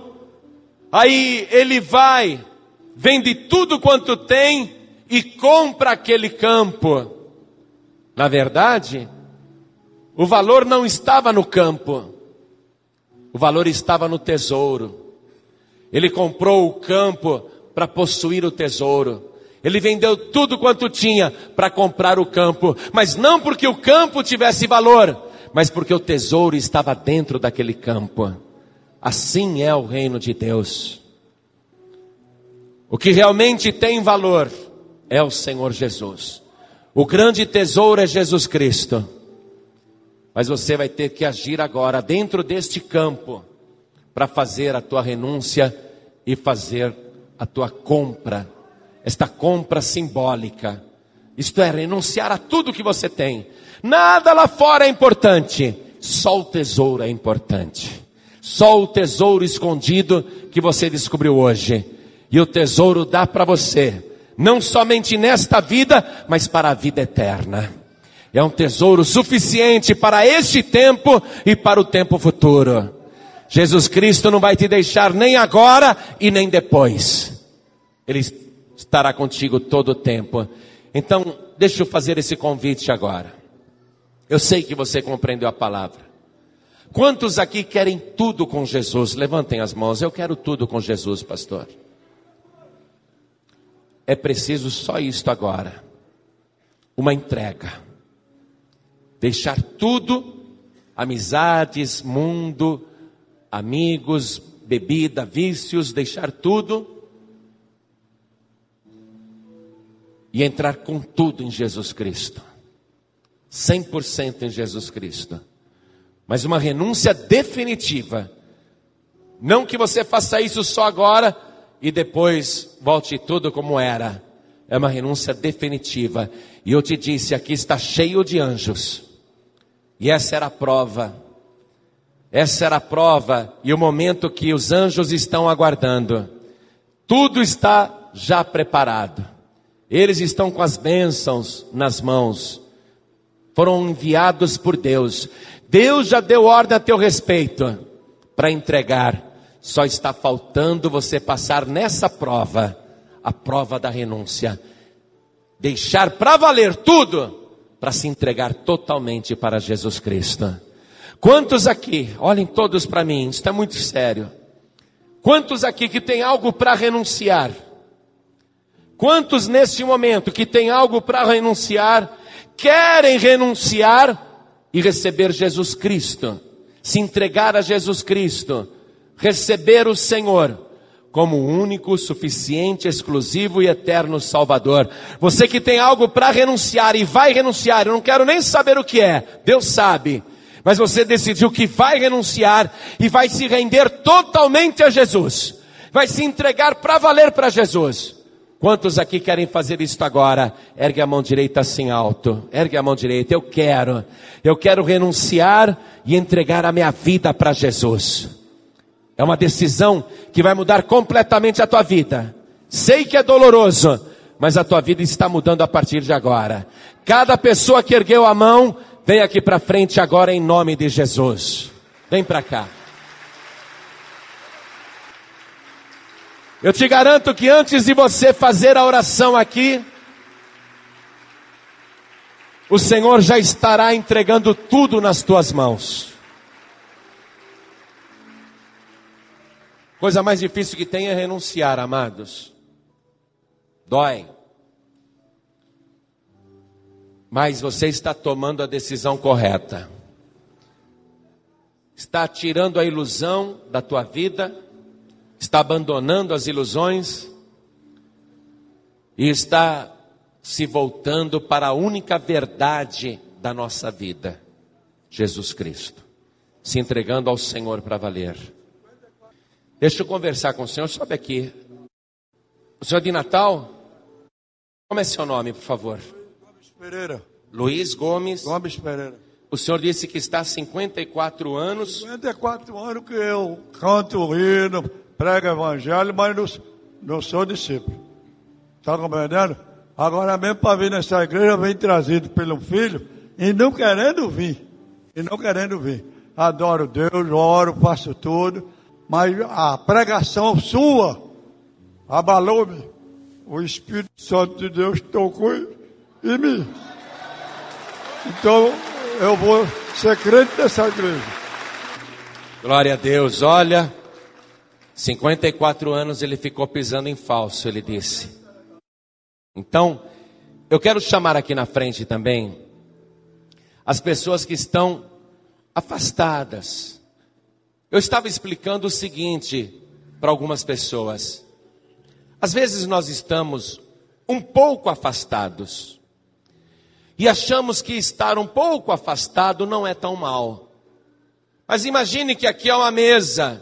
Speaker 2: Aí ele vai, vende tudo quanto tem e compra aquele campo. Na verdade, o valor não estava no campo, o valor estava no tesouro. Ele comprou o campo para possuir o tesouro. Ele vendeu tudo quanto tinha para comprar o campo, mas não porque o campo tivesse valor, mas porque o tesouro estava dentro daquele campo. Assim é o reino de Deus. O que realmente tem valor é o Senhor Jesus. O grande tesouro é Jesus Cristo. Mas você vai ter que agir agora dentro deste campo para fazer a tua renúncia e fazer a tua compra. Esta compra simbólica. Isto é, renunciar a tudo que você tem. Nada lá fora é importante, só o tesouro é importante. Só o tesouro escondido que você descobriu hoje. E o tesouro dá para você, não somente nesta vida, mas para a vida eterna. É um tesouro suficiente para este tempo e para o tempo futuro. Jesus Cristo não vai te deixar nem agora e nem depois. Ele estará contigo todo o tempo. Então, deixa eu fazer esse convite agora. Eu sei que você compreendeu a palavra. Quantos aqui querem tudo com Jesus? Levantem as mãos. Eu quero tudo com Jesus, pastor. É preciso só isto agora. Uma entrega. Deixar tudo, amizades, mundo, amigos, bebida, vícios, deixar tudo e entrar com tudo em Jesus Cristo. cem por cento em Jesus Cristo. Mas uma renúncia definitiva. Não que você faça isso só agora e depois volte tudo como era. É uma renúncia definitiva. E eu te disse, aqui está cheio de anjos. E essa era a prova. Essa era a prova e o momento que os anjos estão aguardando. Tudo está já preparado. Eles estão com as bênçãos nas mãos. Foram enviados por Deus. Deus já deu ordem a teu respeito para entregar. Só está faltando você passar nessa prova, a prova da renúncia. Deixar para valer tudo, para se entregar totalmente para Jesus Cristo. Quantos aqui, olhem todos para mim, isso é muito sério. Quantos aqui que tem algo para renunciar? Quantos neste momento que tem algo para renunciar, querem renunciar e receber Jesus Cristo, se entregar a Jesus Cristo, receber o Senhor como o único, suficiente, exclusivo e eterno Salvador? Você que tem algo para renunciar e vai renunciar, eu não quero nem saber o que é, Deus sabe, mas você decidiu que vai renunciar e vai se render totalmente a Jesus, vai se entregar para valer para Jesus. Quantos aqui querem fazer isto agora? Ergue a mão direita assim alto. Ergue a mão direita. Eu quero. Eu quero renunciar e entregar a minha vida para Jesus. É uma decisão que vai mudar completamente a tua vida. Sei que é doloroso, mas a tua vida está mudando a partir de agora. Cada pessoa que ergueu a mão, vem aqui para frente agora em nome de Jesus. Vem para cá. Eu te garanto que antes de você fazer a oração aqui, o Senhor já estará entregando tudo nas tuas mãos. Coisa mais difícil que tem é renunciar, amados. Dói. Mas você está tomando a decisão correta. Está tirando a ilusão da tua vida. Está abandonando as ilusões e está se voltando para a única verdade da nossa vida, Jesus Cristo, se entregando ao Senhor para valer. Deixa eu conversar com o Senhor, sobe aqui. O senhor de Natal, como é seu nome, por favor?
Speaker 3: Gomes Pereira.
Speaker 2: Luiz Gomes.
Speaker 3: Gomes Pereira.
Speaker 2: O senhor disse que está há cinquenta e quatro anos.
Speaker 3: cinquenta e quatro anos que eu canto o hino, prego o evangelho, mas não, não sou discípulo. Está compreendendo? Agora mesmo para vir nessa igreja, vem trazido pelo filho e não querendo vir. E não querendo vir. Adoro Deus, oro, faço tudo. Mas a pregação sua abalou-me. O Espírito Santo de Deus tocou em mim. Então eu vou ser crente dessa igreja.
Speaker 2: Glória a Deus, olha. cinquenta e quatro anos ele ficou pisando em falso, ele disse. Então, eu quero chamar aqui na frente também as pessoas que estão afastadas. Eu estava explicando o seguinte para algumas pessoas. Às vezes nós estamos um pouco afastados e achamos que estar um pouco afastado não é tão mal. Mas imagine que aqui é uma mesa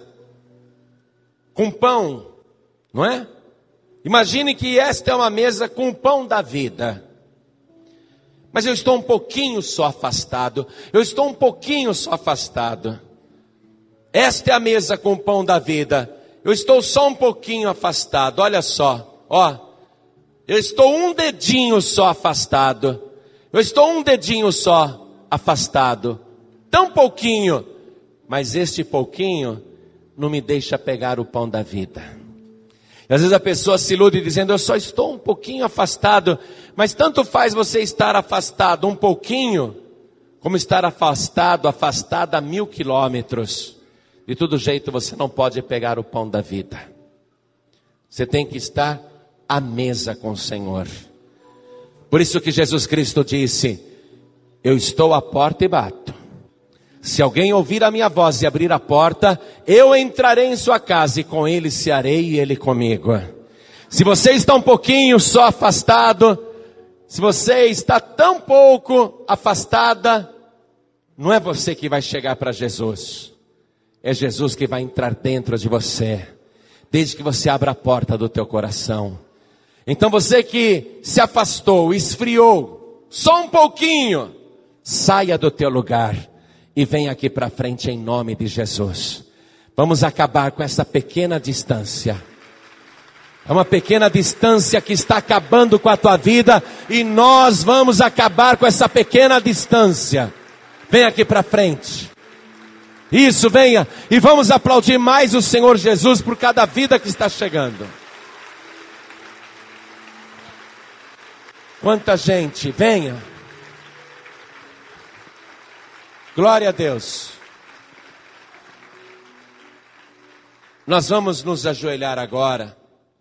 Speaker 2: com pão, não é? Imagine que esta é uma mesa com o pão da vida. Mas eu estou um pouquinho só afastado. Eu estou um pouquinho só afastado. Esta é a mesa com o pão da vida. Eu estou só um pouquinho afastado. Olha só, ó. Eu estou um dedinho só afastado. Eu estou um dedinho só afastado. Tão pouquinho. Mas este pouquinho não me deixa pegar o pão da vida. E às vezes a pessoa se ilude dizendo, eu só estou um pouquinho afastado. Mas tanto faz você estar afastado um pouquinho, como estar afastado, afastado a mil quilômetros. De todo jeito você não pode pegar o pão da vida. Você tem que estar à mesa com o Senhor. Por isso que Jesus Cristo disse, eu estou à porta e bato. Se alguém ouvir a minha voz e abrir a porta, eu entrarei em sua casa e com ele cearei e ele comigo. Se você está um pouquinho só afastado, se você está tão pouco afastada, não é você que vai chegar para Jesus. É Jesus que vai entrar dentro de você, desde que você abra a porta do teu coração. Então você que se afastou, esfriou, só um pouquinho, saia do teu lugar. E vem aqui para frente em nome de Jesus. Vamos acabar com essa pequena distância. É uma pequena distância que está acabando com a tua vida. E nós vamos acabar com essa pequena distância. Vem aqui para frente. Isso, venha. E vamos aplaudir mais o Senhor Jesus por cada vida que está chegando. Quanta gente, venha. Glória a Deus. Nós vamos nos ajoelhar agora.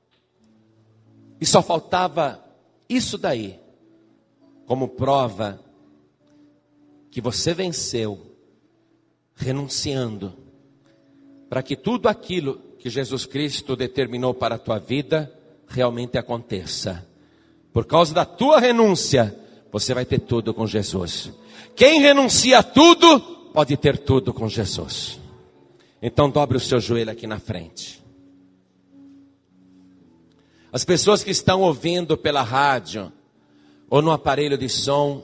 Speaker 2: E só faltava isso daí, como prova que você venceu, renunciando, para que tudo aquilo que Jesus Cristo determinou para a tua vida, realmente aconteça. Por causa da tua renúncia, você vai ter tudo com Jesus. Quem renuncia a tudo, pode ter tudo com Jesus. Então dobre o seu joelho aqui na frente. As pessoas que estão ouvindo pela rádio ou no aparelho de som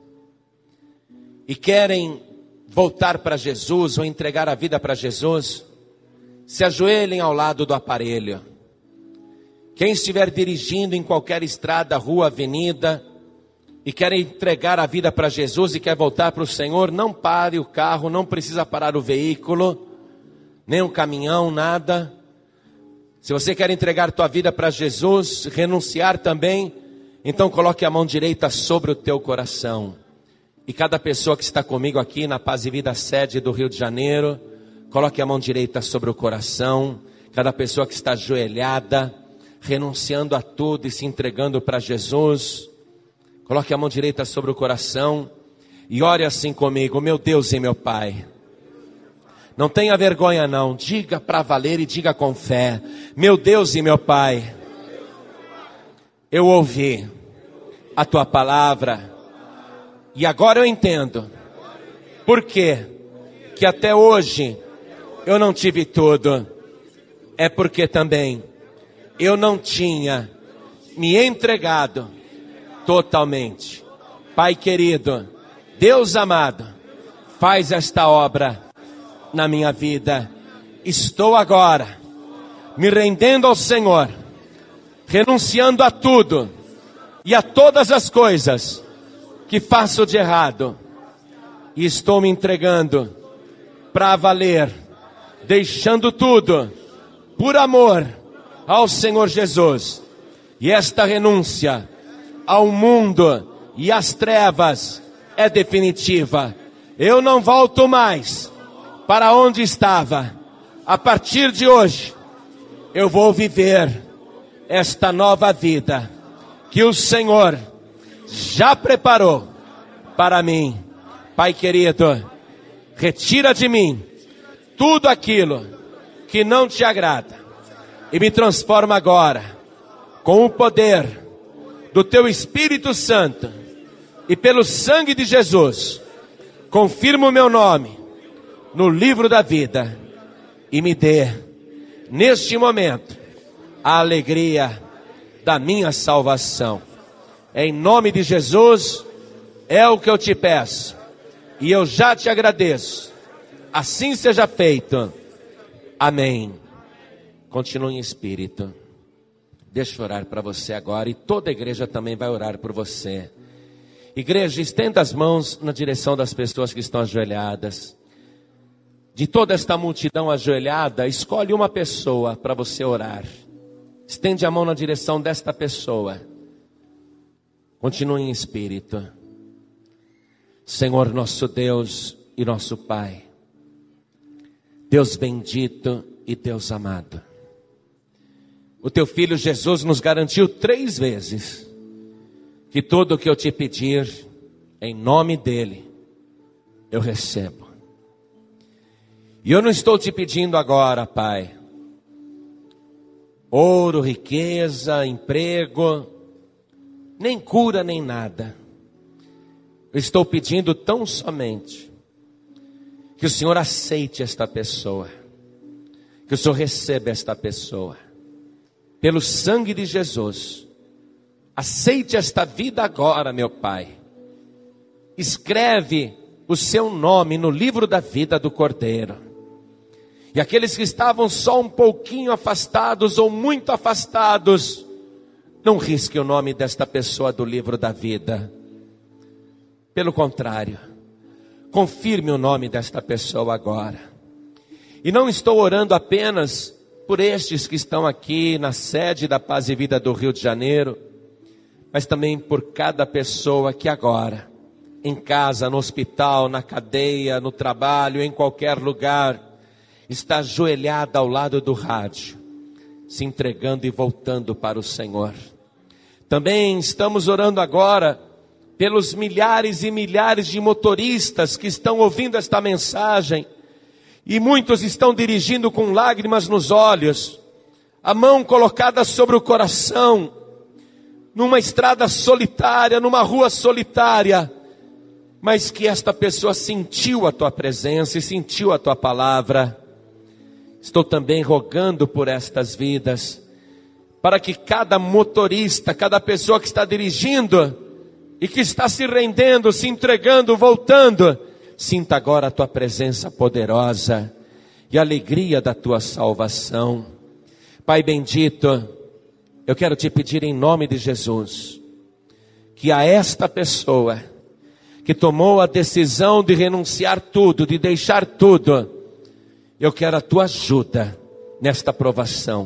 Speaker 2: e querem voltar para Jesus ou entregar a vida para Jesus, se ajoelhem ao lado do aparelho. Quem estiver dirigindo em qualquer estrada, rua, avenida e quer entregar a vida para Jesus e quer voltar para o Senhor, não pare o carro, não precisa parar o veículo, nem um caminhão, nada. Se você quer entregar tua vida para Jesus, renunciar também, então coloque a mão direita sobre o teu coração. E cada pessoa que está comigo aqui na Paz e Vida sede do Rio de Janeiro, coloque a mão direita sobre o coração. Cada pessoa que está ajoelhada, renunciando a tudo e se entregando para Jesus, coloque a mão direita sobre o coração e ore assim comigo: meu Deus e meu Pai. Não tenha vergonha não, diga para valer e diga com fé: meu Deus e meu Pai, eu ouvi a tua palavra e agora eu entendo por quê que até hoje eu não tive tudo. É porque também eu não tinha me entregado totalmente. Pai querido, Deus amado, faz esta obra na minha vida. Estou agora me rendendo ao Senhor, renunciando a tudo e a todas as coisas que faço de errado, e estou me entregando para valer, deixando tudo por amor ao Senhor Jesus. E esta renúncia ao mundo e às trevas é definitiva. Eu não volto mais para onde estava. A partir de hoje, eu vou viver esta nova vida que o Senhor já preparou para mim. Pai querido, retira de mim tudo aquilo que não te agrada e me transforma agora com o poder do teu Espírito Santo e pelo sangue de Jesus. Confirma o meu nome no livro da vida e me dê, neste momento, a alegria da minha salvação. Em nome de Jesus, é o que eu te peço, e eu já te agradeço. Assim seja feito. Amém. Continue em espírito. Deixa eu orar para você agora, e toda a igreja também vai orar por você. Igreja, estenda as mãos na direção das pessoas que estão ajoelhadas. De toda esta multidão ajoelhada, escolhe uma pessoa para você orar. Estende a mão na direção desta pessoa. Continue em espírito. Senhor nosso Deus e nosso Pai, Deus bendito e Deus amado, o teu Filho Jesus nos garantiu três vezes que tudo o que eu te pedir, em nome dele, eu recebo. E eu não estou te pedindo agora, Pai, ouro, riqueza, emprego, nem cura, nem nada. Eu estou pedindo tão somente que o Senhor aceite esta pessoa, que o Senhor receba esta pessoa, pelo sangue de Jesus. Aceite esta vida agora, meu Pai. Escreve o seu nome no livro da vida do Cordeiro. E aqueles que estavam só um pouquinho afastados ou muito afastados, não risque o nome desta pessoa do livro da vida. Pelo contrário, confirme o nome desta pessoa agora. E não estou orando apenas por estes que estão aqui na sede da Paz e Vida do Rio de Janeiro, mas também por cada pessoa que agora, em casa, no hospital, na cadeia, no trabalho, em qualquer lugar, está ajoelhada ao lado do rádio, se entregando e voltando para o Senhor. Também estamos orando agora pelos milhares e milhares de motoristas que estão ouvindo esta mensagem, e muitos estão dirigindo com lágrimas nos olhos, a mão colocada sobre o coração, numa estrada solitária, numa rua solitária, mas que esta pessoa sentiu a tua presença e sentiu a tua palavra. Estou também rogando por estas vidas, para que cada motorista, cada pessoa que está dirigindo e que está se rendendo, se entregando, voltando, sinta agora a tua presença poderosa e a alegria da tua salvação. Pai bendito, eu quero te pedir em nome de Jesus, que a esta pessoa que tomou a decisão de renunciar tudo, de deixar tudo, eu quero a tua ajuda nesta provação.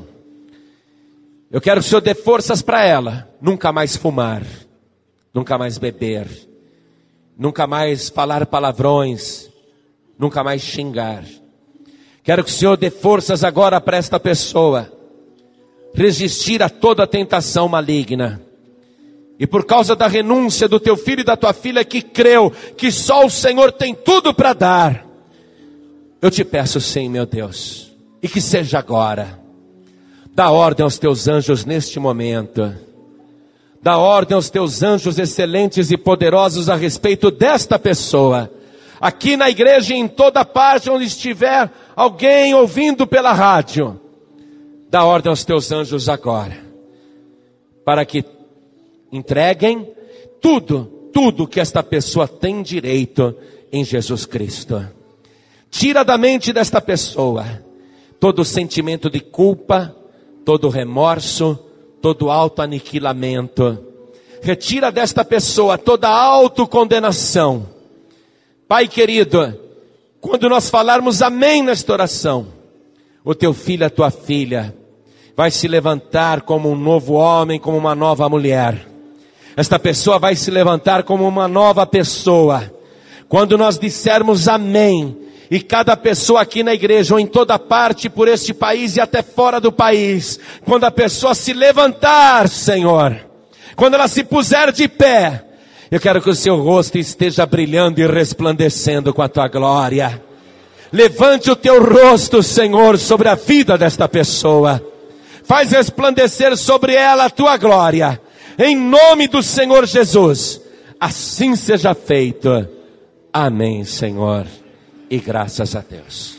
Speaker 2: Eu quero que o Senhor dê forças para ela, nunca mais fumar, nunca mais beber, nunca mais falar palavrões, nunca mais xingar. Quero que o Senhor dê forças agora para esta pessoa resistir a toda tentação maligna. E por causa da renúncia do teu filho e da tua filha que creu que só o Senhor tem tudo para dar, eu te peço sim, meu Deus, e que seja agora. Dá ordem aos teus anjos neste momento. Dá ordem aos teus anjos excelentes e poderosos a respeito desta pessoa. Aqui na igreja e em toda parte onde estiver alguém ouvindo pela rádio. Dá ordem aos teus anjos agora, para que entreguem tudo, tudo que esta pessoa tem direito em Jesus Cristo. Tira da mente desta pessoa todo sentimento de culpa, todo remorso, todo autoaniquilamento. Retira desta pessoa toda autocondenação. Pai querido, quando nós falarmos amém nesta oração, o teu filho, a tua filha, vai se levantar como um novo homem, como uma nova mulher. Esta pessoa vai se levantar como uma nova pessoa. Quando nós dissermos amém, e cada pessoa aqui na igreja, ou em toda parte por este país e até fora do país, quando a pessoa se levantar, Senhor, quando ela se puser de pé, eu quero que o seu rosto esteja brilhando e resplandecendo com a tua glória. Levante o teu rosto, Senhor, sobre a vida desta pessoa. Faz resplandecer sobre ela a tua glória. Em nome do Senhor Jesus. Assim seja feito. Amém, Senhor. E graças a Deus.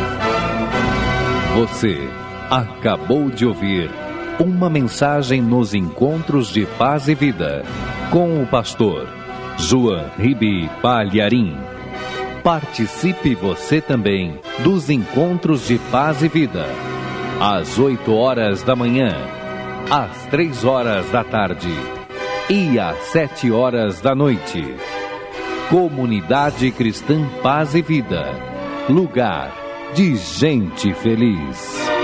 Speaker 1: Você acabou de ouvir uma mensagem nos Encontros de Paz e Vida, com o pastor João Ribe Palharim. Participe você também dos Encontros de Paz e Vida, às oito horas da manhã, às três horas da tarde e às sete horas da noite. Comunidade Cristã Paz e Vida, lugar de gente feliz.